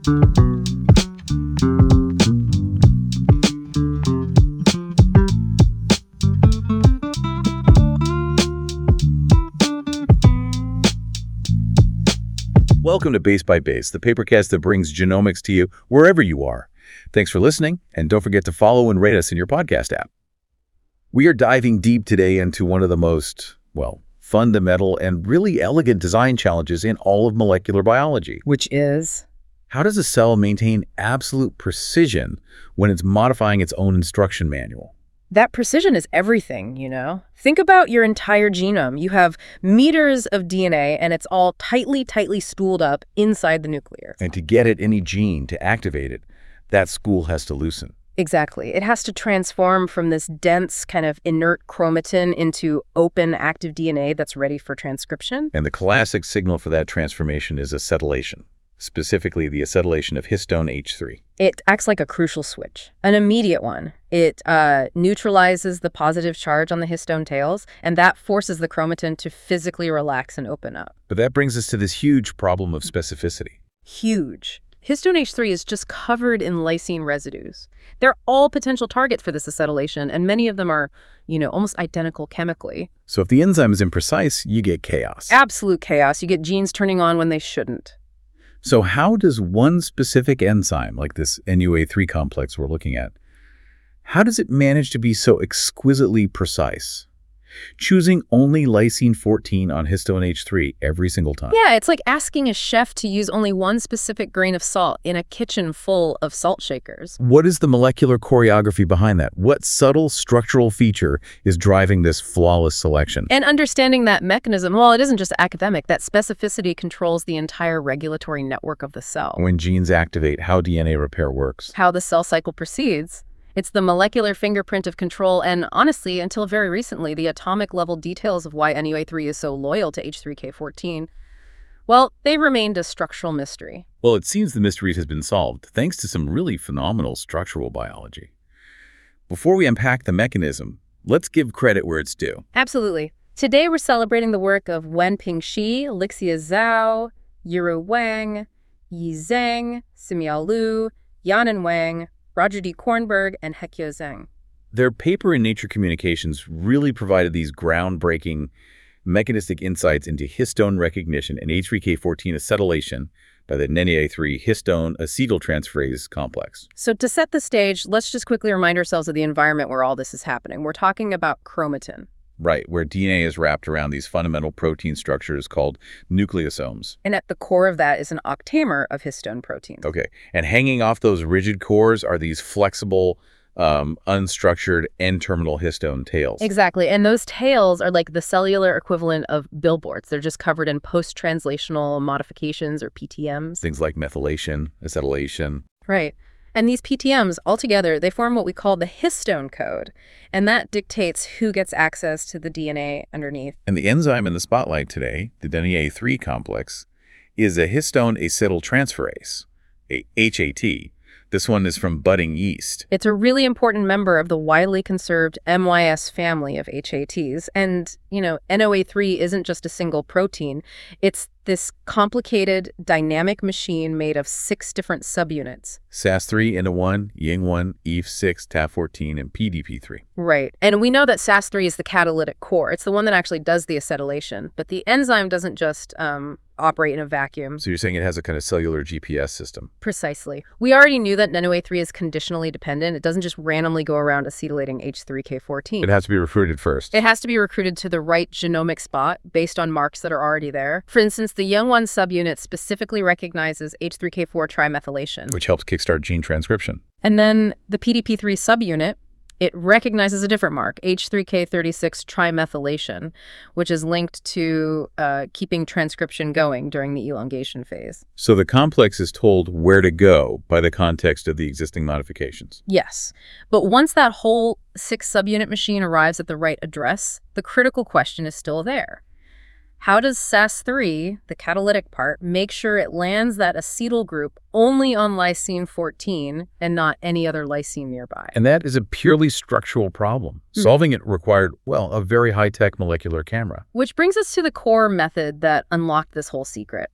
Welcome to Base by Base, the papercast that brings genomics to you wherever you are. Thanks for listening, and don't forget to follow and rate us in your podcast app. We are diving deep today into one of the most, fundamental and really elegant design challenges in all of molecular biology. Which is? How does a cell maintain absolute precision when it's modifying its own instruction manual? That precision is everything, Think about your entire genome. You have meters of DNA, and it's all tightly spooled up inside the nucleus. And to get at any gene to activate it, that spool has to loosen. Exactly. It has to transform from this dense, kind of inert chromatin into open, active DNA that's ready for transcription. And the classic signal for that transformation is acetylation, specifically the acetylation of histone H3. It acts like a crucial switch, an immediate one. It neutralizes the positive charge on the histone tails, and that forces the chromatin to physically relax and open up. But that brings us to this huge problem of specificity. Huge. Histone H3 is just covered in lysine residues. They're all potential targets for this acetylation, and many of them are, almost identical chemically. So if the enzyme is imprecise, you get chaos. Absolute chaos. You get genes turning on when they shouldn't. So how does one specific enzyme, like this NUA3 complex we're looking at, how does it manage to be so exquisitely precise? Choosing only lysine 14 on histone H3 every single time. Yeah, it's like asking a chef to use only one specific grain of salt in a kitchen full of salt shakers. What is the molecular choreography behind that? What subtle structural feature is driving this flawless selection? And understanding that mechanism, well, it isn't just academic. That specificity controls the entire regulatory network of the cell. When genes activate, how DNA repair works. How the cell cycle proceeds. It's the molecular fingerprint of control, and honestly, until very recently, the atomic level details of why NUA3 is so loyal to H3K14, well, they remained a structural mystery. Well, it seems the mystery has been solved, thanks to some really phenomenal structural biology. Before we unpack the mechanism, let's give credit where it's due. Absolutely. Today, we're celebrating the work of Wenping Shi, Lixia Zhao, Yiru Wang, Yi Zheng, Simiao Liu, Yanan Wang, Roger D. Kornberg, and Hekyo Zheng. Their paper in Nature Communications really provided these groundbreaking mechanistic insights into histone recognition and H3K14 acetylation by the NUA3 histone acetyltransferase complex. So to set the stage, let's just quickly remind ourselves of the environment where all this is happening. We're talking about chromatin. Right, where DNA is wrapped around these fundamental protein structures called nucleosomes. And at the core of that is an octamer of histone proteins. Okay, and hanging off those rigid cores are these flexible, unstructured N-terminal histone tails. Exactly, and those tails are like the cellular equivalent of billboards. They're just covered in post-translational modifications, or PTMs. Things like methylation, acetylation. Right. And these PTMs, altogether, they form what we call the histone code, and that dictates who gets access to the DNA underneath. And the enzyme in the spotlight today, the NUA3 complex, is a histone acetyltransferase, a HAT. This one is from budding yeast. It's a really important member of the widely conserved MYS family of HATs. And, NOA3 isn't just a single protein. It's this complicated, dynamic machine made of 6 different subunits. SAS3, INTA1, YING1, EVE6, TAF14, and PDP3. Right. And we know that SAS3 is the catalytic core. It's the one that actually does the acetylation. But the enzyme doesn't just operate in a vacuum. So you're saying it has a kind of cellular GPS system? Precisely. We already knew that NUA3 is conditionally dependent. It doesn't just randomly go around acetylating H3K14. It has to be recruited first. It has to be recruited to the right genomic spot based on marks that are already there. For instance, the Young1 subunit specifically recognizes H3K4 trimethylation, which helps kickstart gene transcription. And then the PDP3 subunit, it recognizes a different mark, H3K36 trimethylation, which is linked to keeping transcription going during the elongation phase. So the complex is told where to go by the context of the existing modifications. Yes. But once that whole 6 subunit machine arrives at the right address, the critical question is still there. How does SAS3, the catalytic part, make sure it lands that acetyl group only on lysine 14 and not any other lysine nearby? And that is a purely structural problem. Solving it required, a very high-tech molecular camera. Which brings us to the core method that unlocked this whole secret.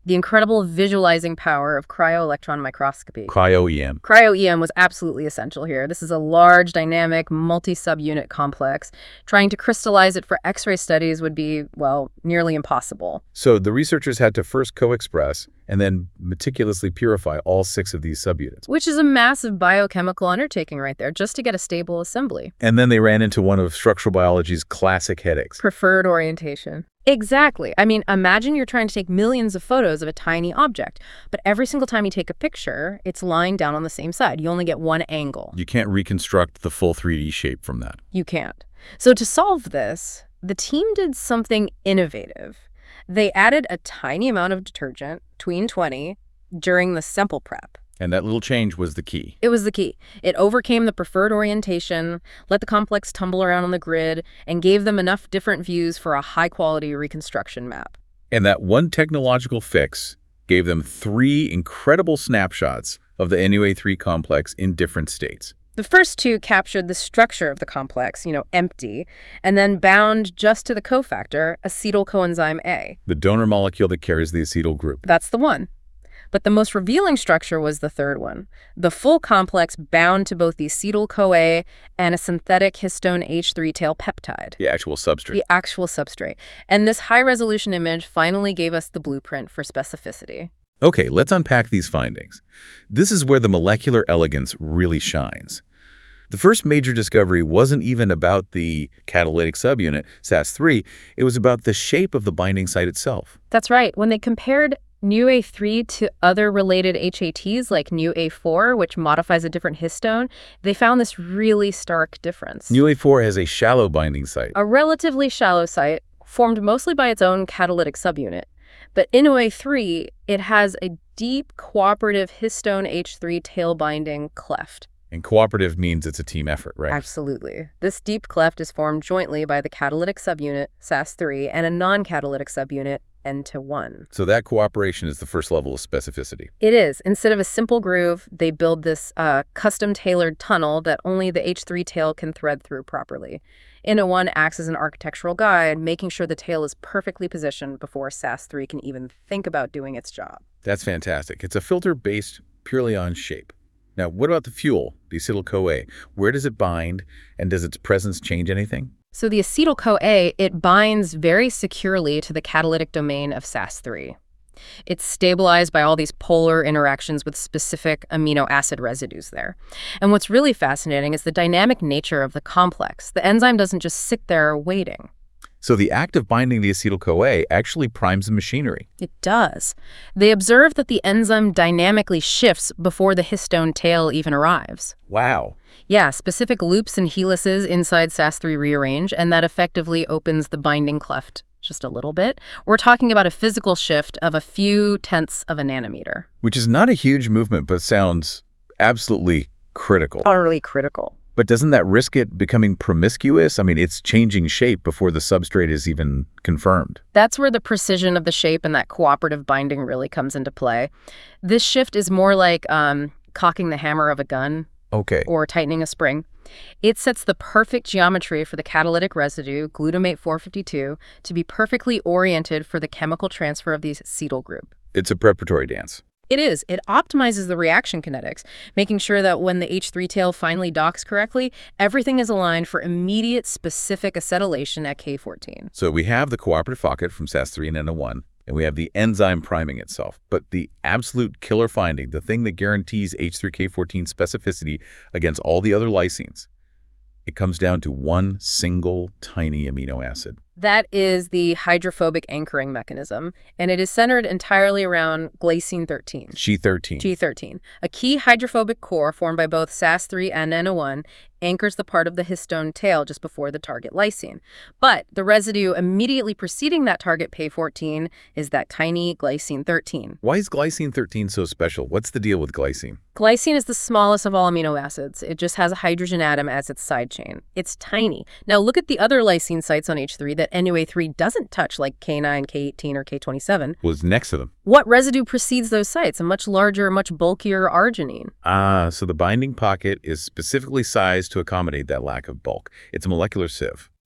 the incredible visualizing power of cryo-electron microscopy. Cryo-EM. Cryo-EM was absolutely essential here. This is a large, dynamic, multi-subunit complex. Trying to crystallize it for X-ray studies would be, well, nearly impossible. So the researchers had to first co-express and then meticulously purify all 6 of these subunits. Which is a massive biochemical undertaking right there, just to get a stable assembly. And then they ran into one of structural biology's classic headaches. Preferred orientation. Exactly. I mean, imagine you're trying to take millions of photos of a tiny object, but every single time you take a picture, it's lying down on the same side. You only get one angle. You can't reconstruct the full 3D shape from that. You can't. So to solve this, the team did something innovative. They added a tiny amount of detergent, tween 20, during the sample prep. And that little change was the key. It was the key. It overcame the preferred orientation, let the complex tumble around on the grid, and gave them enough different views for a high-quality reconstruction map. And that one technological fix gave them 3 incredible snapshots of the NUA3 complex in different states. The first 2 captured the structure of the complex, empty, and then bound just to the cofactor, acetyl coenzyme A. The donor molecule that carries the acetyl group. That's the one. But the most revealing structure was the third one. The full complex bound to both the acetyl-CoA and a synthetic histone H3 tail peptide. The actual substrate. The actual substrate. And this high-resolution image finally gave us the blueprint for specificity. Okay, let's unpack these findings. This is where the molecular elegance really shines. The first major discovery wasn't even about the catalytic subunit, SAS3. It was about the shape of the binding site itself. That's right. When they compared NUA3 to other related HATs like NUA4, which modifies a different histone, they found this really stark difference. NUA4 has a shallow binding site. A relatively shallow site formed mostly by its own catalytic subunit. But in NUA3, it has a deep cooperative histone H3 tail binding cleft. And cooperative means it's a team effort, right? Absolutely. This deep cleft is formed jointly by the catalytic subunit, SAS3, and a non-catalytic subunit, N-1. So that cooperation is the first level of specificity. It is. Instead of a simple groove, they build this custom-tailored tunnel that only the H3 tail can thread through properly. N-1 acts as an architectural guide, making sure the tail is perfectly positioned before SAS3 can even think about doing its job. That's fantastic. It's a filter based purely on shape. Now, what about the fuel, the acetyl-CoA? Where does it bind, and does its presence change anything? So the acetyl-CoA, it binds very securely to the catalytic domain of SAS3. It's stabilized by all these polar interactions with specific amino acid residues there. And what's really fascinating is the dynamic nature of the complex. The enzyme doesn't just sit there waiting. So the act of binding the acetyl-CoA actually primes the machinery. It does. They observe that the enzyme dynamically shifts before the histone tail even arrives. Wow. Yeah, specific loops and helices inside SAS3 rearrange, and that effectively opens the binding cleft just a little bit. We're talking about a physical shift of a few tenths of a nanometer. Which is not a huge movement, but sounds absolutely critical. Utterly critical. But doesn't that risk it becoming promiscuous? I mean, it's changing shape before the substrate is even confirmed. That's where the precision of the shape and that cooperative binding really comes into play. This shift is more like cocking the hammer of a gun. Okay. Or tightening a spring. It sets the perfect geometry for the catalytic residue, glutamate 452, to be perfectly oriented for the chemical transfer of the acetyl group. It's a preparatory dance. It is. It optimizes the reaction kinetics, making sure that when the H3 tail finally docks correctly, everything is aligned for immediate specific acetylation at K14. So we have the cooperative pocket from SAS3 and N-1, and we have the enzyme priming itself. But the absolute killer finding, the thing that guarantees H3K14 specificity against all the other lysines, it comes down to one single tiny amino acid. That is the hydrophobic anchoring mechanism, and it is centered entirely around glycine 13. G13. G13. A key hydrophobic core formed by both SAS3 and N-1 anchors the part of the histone tail just before the target lysine. But the residue immediately preceding that target P14 is that tiny glycine 13. Why is glycine 13 so special? What's the deal with glycine? Glycine is the smallest of all amino acids. It just has a hydrogen atom as its side chain. It's tiny. Now look at the other lysine sites on H3 that NUA3 doesn't touch, like K9, K18, or K27. Was next to them. What residue precedes those sites? A much larger, much bulkier arginine. So the binding pocket is specifically sized to accommodate that lack of bulk. It's a molecular sieve.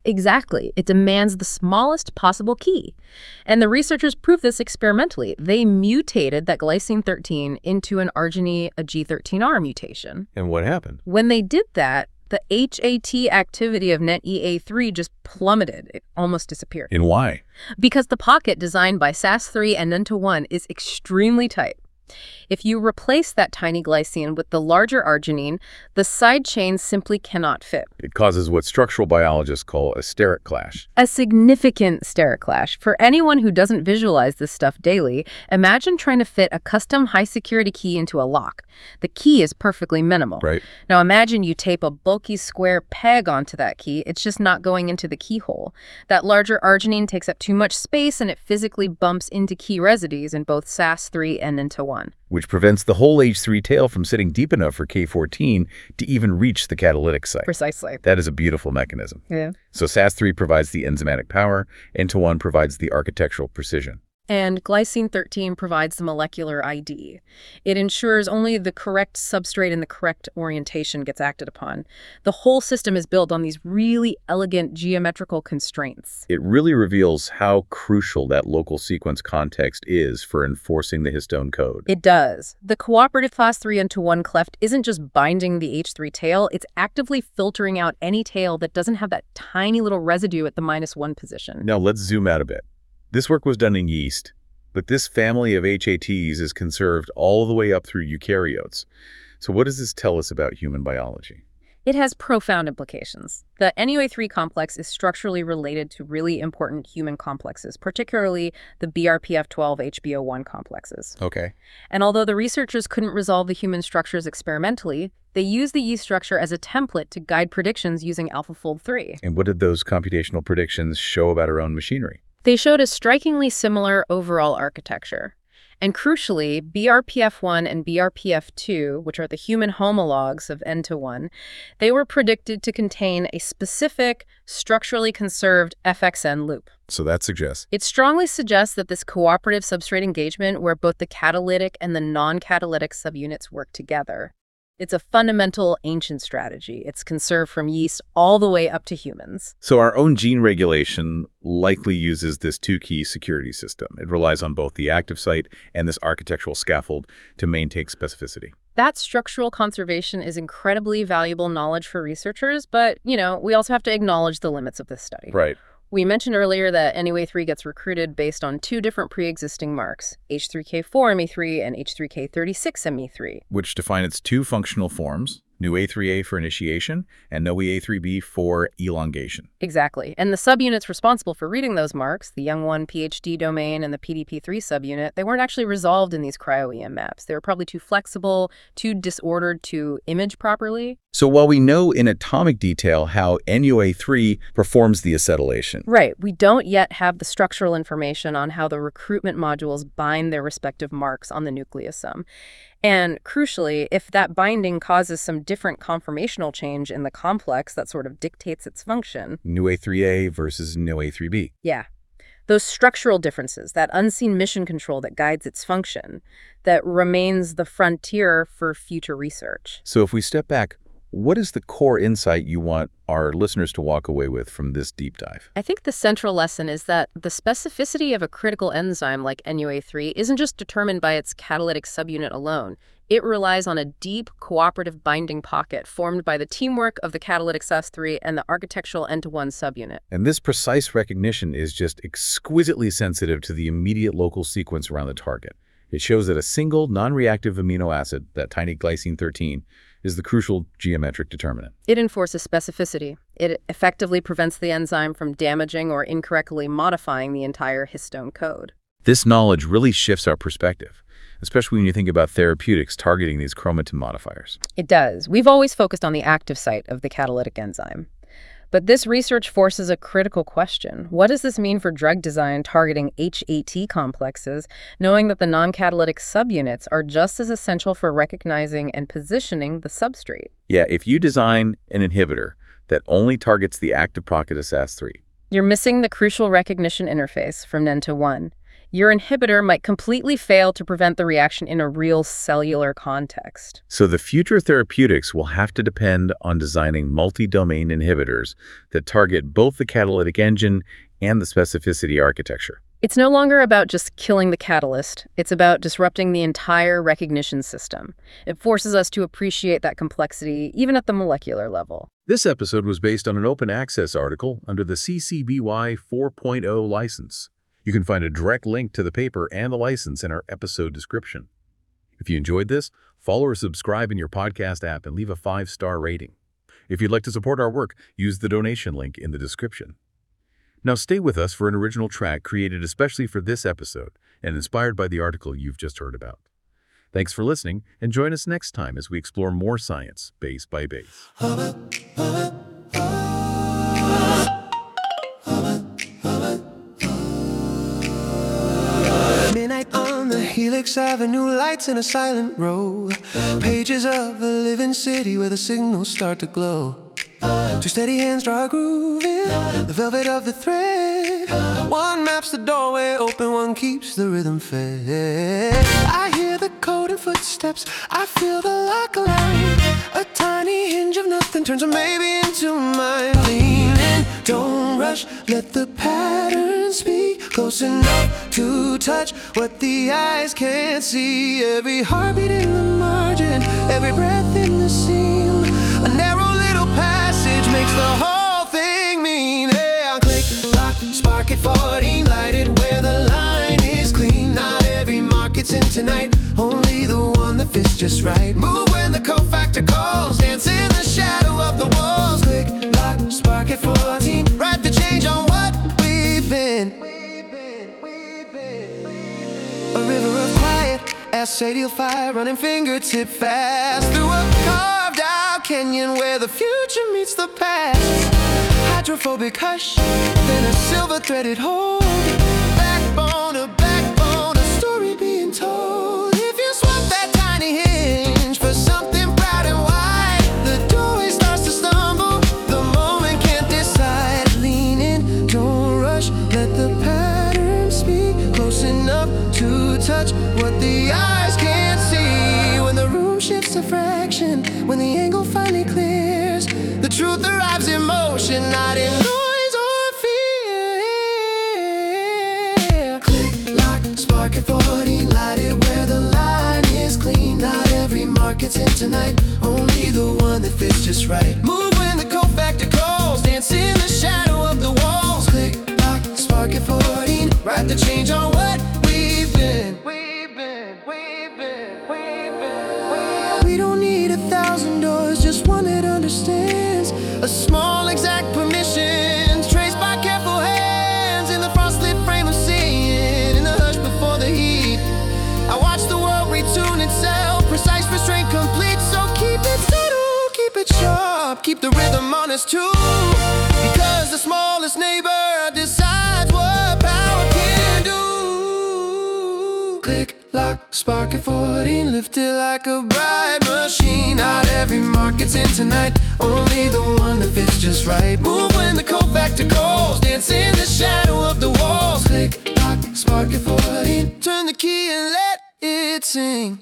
Exactly. It demands the smallest possible key. And the researchers proved this experimentally. They mutated that glycine 13 into an arginine, a G13R mutation. And what happened? When they did that, the HAT activity of NetEA3 just plummeted. It almost disappeared. And why? Because the pocket designed by SAS3 and NENTA1 is extremely tight. If you replace that tiny glycine with the larger arginine, the side chains simply cannot fit. It causes what structural biologists call a steric clash. A significant steric clash. For anyone who doesn't visualize this stuff daily, imagine trying to fit a custom high-security key into a lock. The key is perfectly minimal. Right. Now imagine you tape a bulky square peg onto that key. It's just not going into the keyhole. That larger arginine takes up too much space, and it physically bumps into key residues in both SAS3 and NENTA1. Which prevents the whole H3 tail from sitting deep enough for K14 to even reach the catalytic site. Precisely. That is a beautiful mechanism. Yeah. So SAS3 provides the enzymatic power, NENTA1 provides the architectural precision. And glycine 13 provides the molecular ID. It ensures only the correct substrate and the correct orientation gets acted upon. The whole system is built on these really elegant geometrical constraints. It really reveals how crucial that local sequence context is for enforcing the histone code. It does. The cooperative class 3 into 1 cleft isn't just binding the H3 tail, it's actively filtering out any tail that doesn't have that tiny little residue at the -1 position. Now let's zoom out a bit. This work was done in yeast, but this family of HATs is conserved all the way up through eukaryotes. So what does this tell us about human biology? It has profound implications. The NUA3 complex is structurally related to really important human complexes, particularly the BRPF12-HBO1 complexes. Okay. And although the researchers couldn't resolve the human structures experimentally, they used the yeast structure as a template to guide predictions using AlphaFold 3. And what did those computational predictions show about our own machinery? They showed a strikingly similar overall architecture. And crucially, BRPF1 and BRPF2, which are the human homologs of NENTA1, they were predicted to contain a specific, structurally conserved FXN loop. So that suggests? It strongly suggests that this cooperative substrate engagement, where both the catalytic and the non-catalytic subunits work together, it's a fundamental ancient strategy. It's conserved from yeast all the way up to humans. So our own gene regulation likely uses this two-key security system. It relies on both the active site and this architectural scaffold to maintain specificity. That structural conservation is incredibly valuable knowledge for researchers, but, we also have to acknowledge the limits of this study. Right. We mentioned earlier that NUA3 gets recruited based on 2 different pre-existing marks, H3K4-ME3 and H3K36-ME3. Which define its 2 functional forms, NUA3A for initiation and NUA3B for elongation. Exactly. And the subunits responsible for reading those marks, the Young 1 PhD domain and the PDP3 subunit, they weren't actually resolved in these cryo-EM maps. They were probably too flexible, too disordered to image properly. So while we know in atomic detail how NUA3 performs the acetylation, right, we don't yet have the structural information on how the recruitment modules bind their respective marks on the nucleosome. And crucially, if that binding causes some different conformational change in the complex that sort of dictates its function. NUA3A versus NUA3B. Yeah. Those structural differences, that unseen mission control that guides its function, that remains the frontier for future research. So if we step back, what is the core insight you want our listeners to walk away with from this deep dive? I think the central lesson is that the specificity of a critical enzyme like NUA3 isn't just determined by its catalytic subunit alone. It relies on a deep cooperative binding pocket formed by the teamwork of the catalytic SAS3 and the architectural NENTA1 subunit. And this precise recognition is just exquisitely sensitive to the immediate local sequence around the target. It shows that a single non-reactive amino acid, that tiny glycine 13, is the crucial geometric determinant. It enforces specificity. It effectively prevents the enzyme from damaging or incorrectly modifying the entire histone code. This knowledge really shifts our perspective, especially when you think about therapeutics targeting these chromatin modifiers. It does. We've always focused on the active site of the catalytic enzyme. But this research forces a critical question. What does this mean for drug design targeting HAT complexes, knowing that the non-catalytic subunits are just as essential for recognizing and positioning the substrate? Yeah, if you design an inhibitor that only targets the active pocket of SAS3, you're missing the crucial recognition interface from NENTA1. your inhibitor might completely fail to prevent the reaction in a real cellular context. So the future therapeutics will have to depend on designing multi-domain inhibitors that target both the catalytic engine and the specificity architecture. It's no longer about just killing the catalyst. It's about disrupting the entire recognition system. It forces us to appreciate that complexity, even at the molecular level. This episode was based on an open access article under the CC BY 4.0 license. You can find a direct link to the paper and the license in our episode description. If you enjoyed this, follow or subscribe in your podcast app and leave a 5-star rating. If you'd like to support our work, use the donation link in the description. Now stay with us for an original track created especially for this episode and inspired by the article you've just heard about. Thanks for listening, and join us next time as we explore more science, base by base. Midnight on the Helix Avenue, lights in a silent row. Pages of a living city where the signals start to glow. Two steady hands draw a groove in the velvet of the thread. One maps the doorway open, one keeps the rhythm fed. I hear the code and footsteps, I feel the lock align. A tiny hinge of nothing turns a maybe into mine. Lean in, don't rush, let the pattern speak. Close enough to touch what the eyes can't see. Every heartbeat in the margin, every breath in the seam. A narrow little passage makes the whole thing mean. Yeah, click, lock, spark it, 14, light it where the line is clean. Not every mark it's in tonight, only the one that fits just right. Move when the cofactor calls, dance in the shadow of the walls. Click, lock, spark it, 14, write the change on what we've been. A river of quiet, acetyl fire running fingertip fast through a carved out canyon where the future meets the past. Hydrophobic hush, then a silver threaded hold. Backbone, a story being told. If you swap that tiny hinge for something proud and wide, the doorway starts to stumble, the moment can't decide. Lean in, don't rush, let the pattern speak. Close enough to touch what the eyes can't see. When the room shifts a fraction, when the angle finally clears, the truth arrives in motion, not in noise or fear. Click, lock, spark it, 14, light it where the line is clean. Not every mark it's in tonight, only the one that fits just right. Move when the cofactor calls, dance in the shadow of the walls. Click, lock, spark it, 14, write the change on what we've been. We don't need 1,000 doors, just one that understands. A small exact permission, traced by careful hands. In the frostlit frame of seeing, in the hush before the heat, I watch the world retune itself, precise restraint complete. So keep it subtle, keep it sharp, keep the rhythm honest too. Because the smallest neighbor decides what power can do. Click, lock, spark it, 14, lift it like a bright machine. Not every mark it's in tonight, only the one that fits just right. Move when the cofactor calls, dance in the shadow of the walls. Click, lock, spark it, 14, turn the key and let it sing.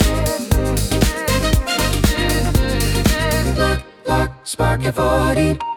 Spark it, 14.